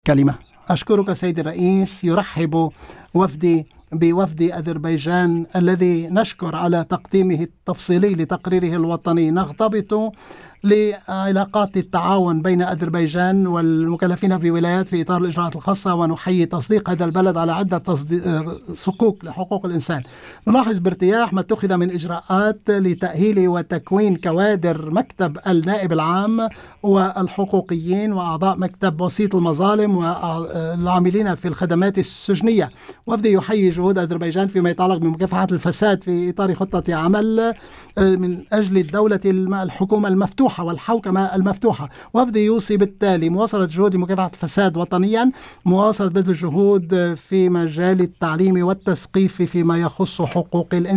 كلمة. أشكرك سيد الرئيس. يرحب بوفد أذربيجان الذي نشكر على تقديمه التفصيلي لتقريره الوطني. نغتبط لعلاقات التعاون بين أذربيجان والمكلفين بولايات في إطار الإجراءات الخاصة، ونحيي تصديق هذا البلد على عدة صكوك لحقوق الإنسان. نلاحظ بارتياح ما اتخذ من إجراءات لتأهيل وتكوين كوادر مكتب النائب العام والحقوقيين وأعضاء مكتب وسيط المظالم والعاملين في الخدمات السجنية. وفد يحيي جهود أذربيجان فيما يتعلق بمكافحة الفساد في إطار خطة عمل من أجل الحكومة المفتوحة والحوكمة المفتوحة. وفد يوصي بالتالي مواصلة جهود مكافحة الفساد وطنيا، مواصلة بذل الجهود في مجال التعليم والتثقيف فيما يخص حقوق الإنسان.